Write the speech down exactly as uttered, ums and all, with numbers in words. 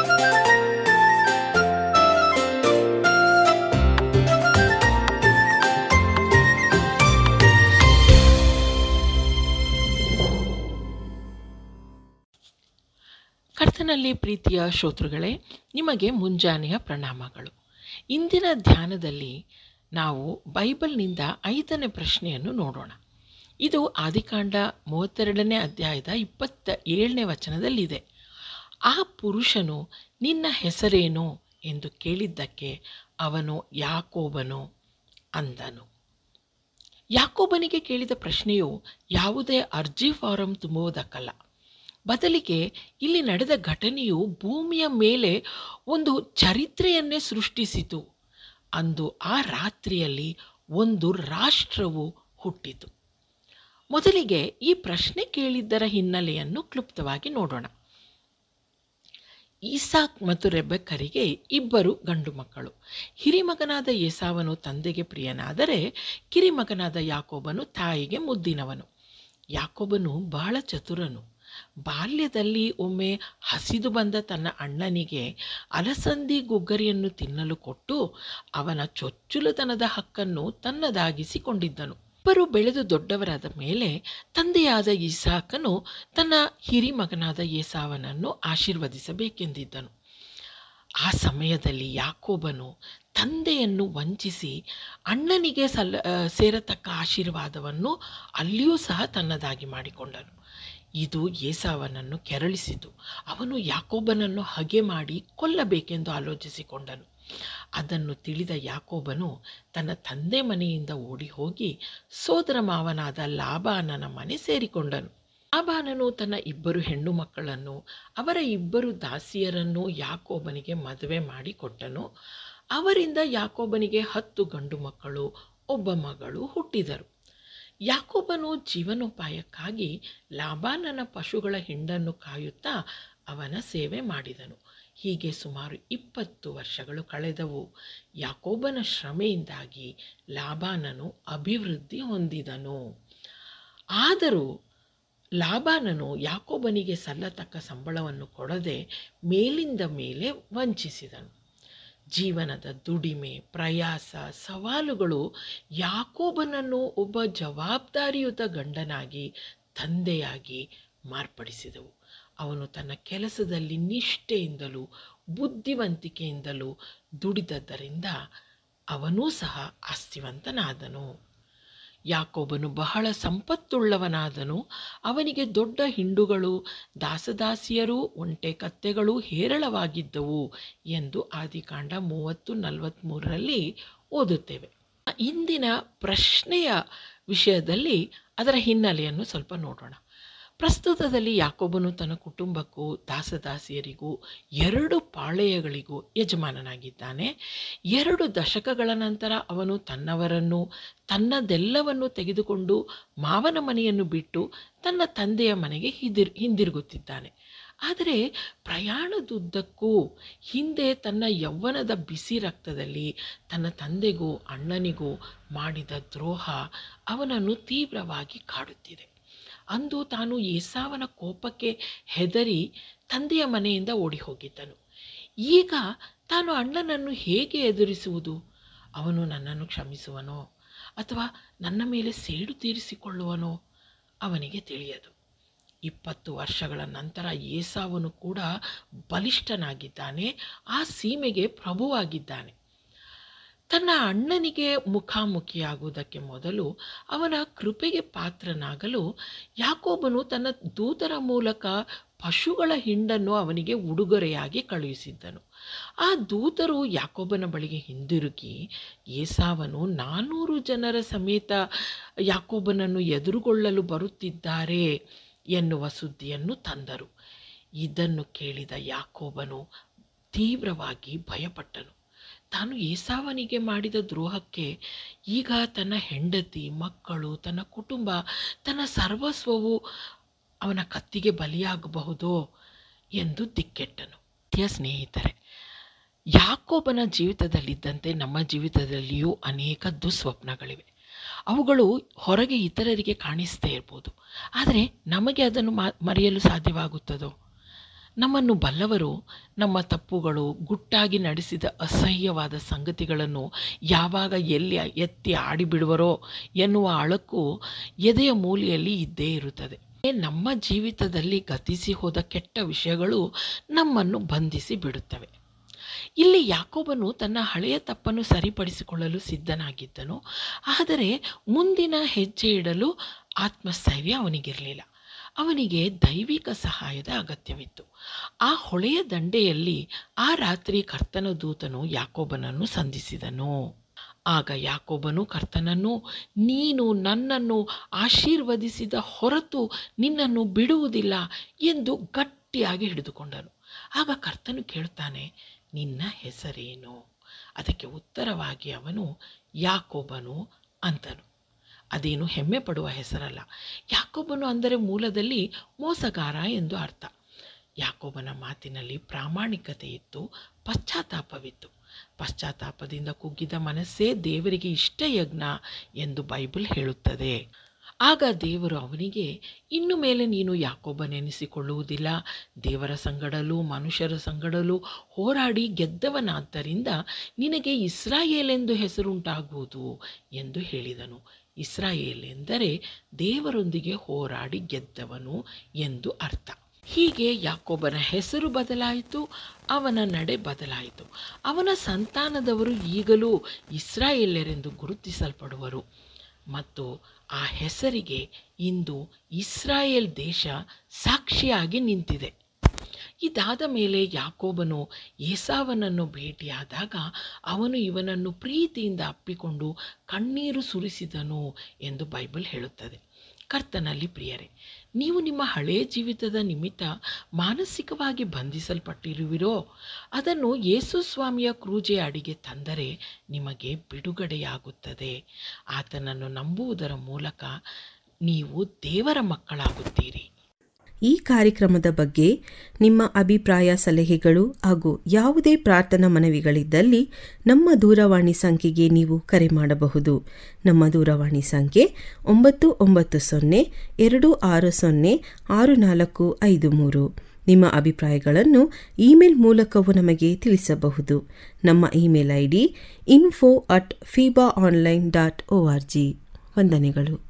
ಕರ್ತನಲ್ಲಿ ಪ್ರೀತಿಯ ಶ್ರೋತೃಗಳೇ, ನಿಮಗೆ ಮುಂಜಾನೆಯ ಪ್ರಣಾಮಗಳು. ಇಂದಿನ ಧ್ಯಾನದಲ್ಲಿ ನಾವು ಬೈಬಲ್ನಿಂದ ಐದನೇ ಪ್ರಶ್ನೆಯನ್ನು ನೋಡೋಣ. ಇದು ಆದಿಕಾಂಡ ಮೂವತ್ತೆರಡನೇ ಅಧ್ಯಾಯದ ಇಪ್ಪತ್ತ ಏಳನೇ ವಚನದಲ್ಲಿದೆ. ಆ ಪುರುಷನು ನಿನ್ನ ಹೆಸರೇನು ಎಂದು ಕೇಳಿದ್ದಕ್ಕೆ ಅವನು ಯಾಕೋಬನು ಅಂದನು. ಯಾಕೋಬನಿಗೆ ಕೇಳಿದ ಪ್ರಶ್ನೆಯು ಯಾವುದೇ ಅರ್ಜಿ ಫಾರಂ ತುಂಬುವುದಕ್ಕಲ್ಲ. ಬದಲಿಗೆ ಇಲ್ಲಿ ನಡೆದ ಘಟನೆಯು ಭೂಮಿಯ ಮೇಲೆ ಒಂದು ಚರಿತ್ರೆಯನ್ನೇ ಸೃಷ್ಟಿಸಿತು. ಅಂದು ಆ ರಾತ್ರಿಯಲ್ಲಿ ಒಂದು ರಾಷ್ಟ್ರವು ಹುಟ್ಟಿತು. ಮೊದಲಿಗೆ ಈ ಪ್ರಶ್ನೆ ಕೇಳಿದ್ದರ ಹಿನ್ನೆಲೆಯನ್ನು ಕ್ಲುಪ್ತವಾಗಿ ನೋಡೋಣ. ಈಸಾಕ್ ಮತ್ತು ರೆಬೆಕ್ಕರಿಗೆ ಇಬ್ಬರು ಗಂಡು ಮಕ್ಕಳು. ಹಿರಿಮಗನಾದ ಏಸಾವನು ತಂದೆಗೆ ಪ್ರಿಯನಾದರೆ ಕಿರಿಮಗನಾದ ಯಾಕೋಬನು ತಾಯಿಗೆ ಮುದ್ದಿನವನು. ಯಾಕೋಬನು ಬಹಳ ಚತುರನು. ಬಾಲ್ಯದಲ್ಲಿ ಒಮ್ಮೆ ಹಸಿದು ಬಂದ ತನ್ನ ಅಣ್ಣನಿಗೆ ಅಲಸಂದಿ ಗುಗ್ಗರಿಯನ್ನು ತಿನ್ನಲು ಕೊಟ್ಟು ಅವನ ಚೊಚ್ಚುಲತನದ ಹಕ್ಕನ್ನು ತನ್ನದಾಗಿಸಿಕೊಂಡಿದ್ದನು. ಇಬ್ಬರು ಬೆಳೆದು ದೊಡ್ಡವರಾದ ಮೇಲೆ ತಂದೆಯಾದ ಇಸಾಕನು ತನ್ನ ಹಿರಿಮಗನಾದ ಏಸಾವನನ್ನು ಆಶೀರ್ವದಿಸಬೇಕೆಂದಿದ್ದನು. ಆ ಸಮಯದಲ್ಲಿ ಯಾಕೋಬನು ತಂದೆಯನ್ನು ವಂಚಿಸಿ ಅಣ್ಣನಿಗೆ ಸಲ್ಲ ಸೇರತಕ್ಕ ಆಶೀರ್ವಾದವನ್ನು ಅಲ್ಲಿಯೂ ಸಹ ತನ್ನದಾಗಿ ಮಾಡಿಕೊಂಡನು. ಇದು ಏಸಾವನನ್ನು ಕೆರಳಿಸಿತು. ಅವನು ಯಾಕೋಬನನ್ನು ಹಗೆ ಮಾಡಿ ಕೊಲ್ಲಬೇಕೆಂದು ಆಲೋಚಿಸಿಕೊಂಡನು. ಅದನ್ನು ತಿಳಿದ ಯಾಕೋಬನು ತನ್ನ ತಂದೆ ಮನೆಯಿಂದ ಓಡಿ ಹೋಗಿ ಸೋದರ ಮಾವನಾದ ಲಾಬಾನನ ಮನೆ ಸೇರಿಕೊಂಡನು. ಲಾಬಾನನು ತನ್ನ ಇಬ್ಬರು ಹೆಣ್ಣು ಮಕ್ಕಳನ್ನು ಅವರ ಇಬ್ಬರು ದಾಸಿಯರನ್ನು ಯಾಕೋಬನಿಗೆ ಮದುವೆ ಮಾಡಿಕೊಟ್ಟನು. ಅವರಿಂದ ಯಾಕೋಬನಿಗೆ ಹತ್ತು ಗಂಡು ಮಕ್ಕಳು, ಒಬ್ಬ ಮಗಳು ಹುಟ್ಟಿದರು. ಯಾಕೋಬನು ಜೀವನೋಪಾಯಕ್ಕಾಗಿ ಲಾಬಾನನ ಪಶುಗಳ ಹಿಂಡನ್ನು ಕಾಯುತ್ತಾ ಅವನ ಸೇವೆ ಮಾಡಿದನು. ಹೀಗೆ ಸುಮಾರು ಇಪ್ಪತ್ತು ವರ್ಷಗಳು ಕಳೆದವು. ಯಾಕೋಬನ ಶ್ರಮೆಯಿಂದಾಗಿ ಲಾಬಾನನು ಅಭಿವೃದ್ಧಿ ಹೊಂದಿದನು. ಆದರೂ ಲಾಬಾನನು ಯಾಕೋಬನಿಗೆ ಸಲ್ಲತಕ್ಕ ಸಂಬಳವನ್ನು ಕೊಡದೆ ಮೇಲಿಂದ ಮೇಲೆ ವಂಚಿಸಿದನು. ಜೀವನದ ದುಡಿಮೆ, ಪ್ರಯಾಸ, ಸವಾಲುಗಳು ಯಾಕೋಬನನ್ನು ಒಬ್ಬ ಜವಾಬ್ದಾರಿಯುತ ಗಂಡನಾಗಿ, ತಂದೆಯಾಗಿ ಮಾರ್ಪಡಿಸಿದವು. ಅವನು ತನ್ನ ಕೆಲಸದಲ್ಲಿ ನಿಷ್ಠೆಯಿಂದಲೂ ಬುದ್ಧಿವಂತಿಕೆಯಿಂದಲೂ ದುಡಿದದ್ದರಿಂದ ಅವನೂ ಸಹ ಆಸ್ತಿವಂತನಾದನು. ಯಾಕೋಬನು ಬಹಳ ಸಂಪತ್ತುಳ್ಳವನಾದನು. ಅವನಿಗೆ ದೊಡ್ಡ ಹಿಂಡುಗಳು, ದಾಸದಾಸಿಯರು, ಒಂಟೆ ಕತ್ತೆಗಳು ಹೇರಳವಾಗಿದ್ದವು ಎಂದು ಆದಿಕಾಂಡ ಮೂವತ್ತು ನಲವತ್ತ್ಮೂರರಲ್ಲಿ ಓದುತ್ತೇವೆ. ಇಂದಿನ ಪ್ರಶ್ನೆಯ ವಿಷಯದಲ್ಲಿ ಅದರ ಹಿನ್ನೆಲೆಯನ್ನು ಸ್ವಲ್ಪ ನೋಡೋಣ. ಪ್ರಸ್ತುತದಲ್ಲಿ ಯಾಕೋಬನು ತನ್ನ ಕುಟುಂಬಕ್ಕೂ ದಾಸದಾಸಿಯರಿಗೂ ಎರಡು ಪಾಳೆಯಗಳಿಗೂ ಯಜಮಾನನಾಗಿದ್ದಾನೆ. ಎರಡು ದಶಕಗಳ ನಂತರ ಅವನು ತನ್ನವರನ್ನು ತನ್ನದೆಲ್ಲವನ್ನು ತೆಗೆದುಕೊಂಡು ಮಾವನ ಮನೆಯನ್ನು ಬಿಟ್ಟು ತನ್ನ ತಂದೆಯ ಮನೆಗೆ ಹಿಂದಿರ್ ಹಿಂದಿರುಗುತ್ತಿದ್ದಾನೆ. ಆದರೆ ಪ್ರಯಾಣದುದ್ದಕ್ಕೂ ಹಿಂದೆ ತನ್ನ ಯೌವನದ ಬಿಸಿ ರಕ್ತದಲ್ಲಿ ತನ್ನ ತಂದೆಗೂ ಅಣ್ಣನಿಗೂ ಮಾಡಿದ ದ್ರೋಹ ಅವನನ್ನು ತೀವ್ರವಾಗಿ ಕಾಡುತ್ತಿದೆ. ಅಂದು ತಾನು ಏಸಾವನ ಕೋಪಕ್ಕೆ ಹೆದರಿ ತಂದೆಯ ಮನೆಯಿಂದ ಓಡಿ ಹೋಗಿದ್ದನು. ಈಗ ತಾನು ಅಣ್ಣನನ್ನು ಹೇಗೆ ಎದುರಿಸುವುದು? ಅವನು ನನ್ನನ್ನು ಕ್ಷಮಿಸುವನೋ ಅಥವಾ ನನ್ನ ಮೇಲೆ ಸೇಡು ತೀರಿಸಿಕೊಳ್ಳುವನೋ ಅವನಿಗೆ ತಿಳಿಯದು. ಇಪ್ಪತ್ತು ವರ್ಷಗಳ ನಂತರ ಏಸಾವನು ಕೂಡ ಬಲಿಷ್ಠನಾಗಿದ್ದಾನೆ, ಆ ಸೀಮೆಗೆ ಪ್ರಭುವಾಗಿದ್ದಾನೆ. ತನ್ನ ಅಣ್ಣನಿಗೆ ಮುಖಾಮುಖಿಯಾಗುವುದಕ್ಕೆ ಮೊದಲು ಅವನ ಕೃಪೆಗೆ ಪಾತ್ರನಾಗಲು ಯಾಕೋಬನು ತನ್ನ ದೂತರ ಮೂಲಕ ಪಶುಗಳ ಹಿಂಡನ್ನು ಅವನಿಗೆ ಉಡುಗೊರೆಯಾಗಿ ಕಳುಹಿಸಿದ್ದನು. ಆ ದೂತರು ಯಾಕೋಬನ ಬಳಿಗೆ ಹಿಂದಿರುಗಿ ಏಸಾವನು ನಾನ್ನೂರು ಜನರ ಸಮೇತ ಯಾಕೋಬನನ್ನು ಎದುರುಗೊಳ್ಳಲು ಬರುತ್ತಿದ್ದಾರೆ ಎನ್ನುವ ಸುದ್ದಿಯನ್ನು ತಂದರು. ಇದನ್ನು ಕೇಳಿದ ಯಾಕೋಬನು ತೀವ್ರವಾಗಿ ಭಯಪಟ್ಟನು. ತಾನು ಏಸಾವನಿಗೆ ಮಾಡಿದ ದ್ರೋಹಕ್ಕೆ ಈಗ ತನ್ನ ಹೆಂಡತಿ, ಮಕ್ಕಳು, ತನ್ನ ಕುಟುಂಬ, ತನ್ನ ಸರ್ವಸ್ವವು ಅವನ ಕತ್ತಿಗೆ ಬಲಿಯಾಗಬಹುದೋ ಎಂದು ದಿಕ್ಕೆಟ್ಟನು. ಪ್ರಿಯ ಸ್ನೇಹಿತರೆ, ಯಾಕೋಬನ ಜೀವಿತದಲ್ಲಿದ್ದಂತೆ ನಮ್ಮ ಜೀವಿತದಲ್ಲಿಯೂ ಅನೇಕ ದುಸ್ವಪ್ನಗಳಿವೆ. ಅವುಗಳು ಹೊರಗೆ ಇತರರಿಗೆ ಕಾಣಿಸ್ತೇ ಇರ್ಬೋದು, ಆದರೆ ನಮಗೆ ಅದನ್ನು ಮರೆಯಲು ಸಾಧ್ಯವಾಗುತ್ತದೋ? ನಮ್ಮನ್ನು ಬಲ್ಲವರು ನಮ್ಮ ತಪ್ಪುಗಳು, ಗುಟ್ಟಾಗಿ ನಡೆಸಿದ ಅಸಹ್ಯವಾದ ಸಂಗತಿಗಳನ್ನು ಯಾವಾಗ ಎಲ್ಲಿ ಎತ್ತಿ ಆಡಿಬಿಡುವರೋ ಎನ್ನುವ ಅಳಕು ಎದೆಯ ಮೂಲೆಯಲ್ಲಿ ಇದ್ದೇ ಇರುತ್ತದೆ. ನಮ್ಮ ಜೀವಿತದಲ್ಲಿ ಗತಿಸಿ ಹೋದ ಕೆಟ್ಟ ವಿಷಯಗಳು ನಮ್ಮನ್ನು ಬಂಧಿಸಿ ಬಿಡುತ್ತವೆ. ಇಲ್ಲಿ ಯಾಕೋಬನು ತನ್ನ ಹಳೆಯ ತಪ್ಪನ್ನು ಸರಿಪಡಿಸಿಕೊಳ್ಳಲು ಸಿದ್ಧನಾಗಿದ್ದನು. ಆದರೆ ಮುಂದಿನ ಹೆಜ್ಜೆ ಇಡಲು ಆತ್ಮಸ್ಥೈರ್ಯ ಅವನಿಗಿರಲಿಲ್ಲ. ಅವನಿಗೆ ದೈವಿಕ ಸಹಾಯದ ಅಗತ್ಯವಿತ್ತು. ಆ ಹೊಳೆಯ ದಂಡೆಯಲ್ಲಿ ಆ ರಾತ್ರಿ ಕರ್ತನ ದೂತನು ಯಾಕೋಬನನ್ನು ಸಂಧಿಸಿದನು. ಆಗ ಯಾಕೋಬನು ಕರ್ತನನ್ನು, ನೀನು ನನ್ನನ್ನು ಆಶೀರ್ವದಿಸಿದ ಹೊರತು ನಿನ್ನನ್ನು ಬಿಡುವುದಿಲ್ಲ ಎಂದು ಗಟ್ಟಿಯಾಗಿ ಹಿಡಿದುಕೊಂಡನು. ಆಗ ಕರ್ತನು ಕೇಳುತ್ತಾನೆ, ನಿನ್ನ ಹೆಸರೇನು? ಅದಕ್ಕೆ ಉತ್ತರವಾಗಿ ಅವನು ಯಾಕೋಬನು ಅಂತನು. ಅದೇನು ಹೆಮ್ಮೆ ಪಡುವ ಹೆಸರಲ್ಲ. ಯಾಕೋಬನು ಅಂದರೆ ಮೂಲದಲ್ಲಿ ಮೋಸಗಾರ ಎಂದು ಅರ್ಥ. ಯಾಕೋಬನ ಮಾತಿನಲ್ಲಿ ಪ್ರಾಮಾಣಿಕತೆ ಇತ್ತು, ಪಶ್ಚಾತ್ತಾಪವಿತ್ತು. ಪಶ್ಚಾತ್ತಾಪದಿಂದ ಕುಗ್ಗಿದ ಮನಸ್ಸೇ ದೇವರಿಗೆ ಇಷ್ಟ ಯಜ್ಞ ಎಂದು ಬೈಬಲ್ ಹೇಳುತ್ತದೆ. ಆಗ ದೇವರು ಅವನಿಗೆ, ಇನ್ನು ಮೇಲೆ ನೀನು ಯಾಕೋಬನೆನಿಸಿಕೊಳ್ಳುವುದಿಲ್ಲ, ದೇವರ ಸಂಗಡಲೂ ಮನುಷ್ಯರ ಸಂಗಡಲೂ ಹೋರಾಡಿ ಗೆದ್ದವನಾದ್ದರಿಂದ ನಿನಗೆ ಇಸ್ರಾಯೇಲೆಂದು ಹೆಸರುಂಟಾಗುವುದು ಎಂದು ಹೇಳಿದನು. ಇಸ್ರಾಯೇಲ್ ಎಂದರೆ ದೇವರೊಂದಿಗೆ ಹೋರಾಡಿ ಗೆದ್ದವನು ಎಂದು ಅರ್ಥ. ಹೀಗೆ ಯಾಕೋಬನ ಹೆಸರು ಬದಲಾಯಿತು, ಅವನ ನಡೆ ಬದಲಾಯಿತು. ಅವನ ಸಂತಾನದವರು ಈಗಲೂ ಇಸ್ರಾಯೇಲ್ಯರೆಂದು ಗುರುತಿಸಲ್ಪಡುವರು ಮತ್ತು ಆ ಹೆಸರಿಗೆ ಇಂದು ಇಸ್ರಾಯೇಲ್ ದೇಶ ಸಾಕ್ಷಿಯಾಗಿ ನಿಂತಿದೆ. ಇದಾದ ಮೇಲೆ ಯಾಕೋಬನು ಏಸಾವನನ್ನು ಭೇಟಿಯಾದಾಗ ಅವನು ಇವನನ್ನು ಪ್ರೀತಿಯಿಂದ ಅಪ್ಪಿಕೊಂಡು ಕಣ್ಣೀರು ಸುರಿಸಿದನು ಎಂದು ಬೈಬಲ್ ಹೇಳುತ್ತದೆ. ಕರ್ತನಲ್ಲಿ ಪ್ರಿಯರೇ, ನೀವು ನಿಮ್ಮ ಹಳೆಯ ಜೀವಿತದ ನಿಮಿತ್ತ ಮಾನಸಿಕವಾಗಿ ಬಂಧಿಸಲ್ಪಟ್ಟಿರುವಿರೋ, ಅದನ್ನು ಯೇಸು ಸ್ವಾಮಿಯ ಕ್ರೂಜೆಯ ಅಡಿಗೆ ತಂದರೆ ನಿಮಗೆ ಬಿಡುಗಡೆಯಾಗುತ್ತದೆ. ಆತನನ್ನು ನಂಬುವುದರ ಮೂಲಕ ನೀವು ದೇವರ ಮಕ್ಕಳಾಗುತ್ತೀರಿ. ಈ ಕಾರ್ಯಕ್ರಮದ ಬಗ್ಗೆ ನಿಮ್ಮ ಅಭಿಪ್ರಾಯ, ಸಲಹೆಗಳು ಹಾಗೂ ಯಾವುದೇ ಪ್ರಾರ್ಥನಾ ಮನವಿಗಳಿದ್ದಲ್ಲಿ ನಮ್ಮ ದೂರವಾಣಿ ಸಂಖ್ಯೆಗೆ ನೀವು ಕರೆ ಮಾಡಬಹುದು. ನಮ್ಮ ದೂರವಾಣಿ ಸಂಖ್ಯೆ ಒಂಬತ್ತು ಒಂಬತ್ತು ಸೊನ್ನೆ ಎರಡು ಆರು ಸೊನ್ನೆ ಆರು ನಾಲ್ಕು ಐದು ಮೂರು. ನಿಮ್ಮ ಅಭಿಪ್ರಾಯಗಳನ್ನು ಇಮೇಲ್ ಮೂಲಕವೂ ನಮಗೆ ತಿಳಿಸಬಹುದು. ನಮ್ಮ email I D info at feeba online dot O R G. ವಂದನೆಗಳು.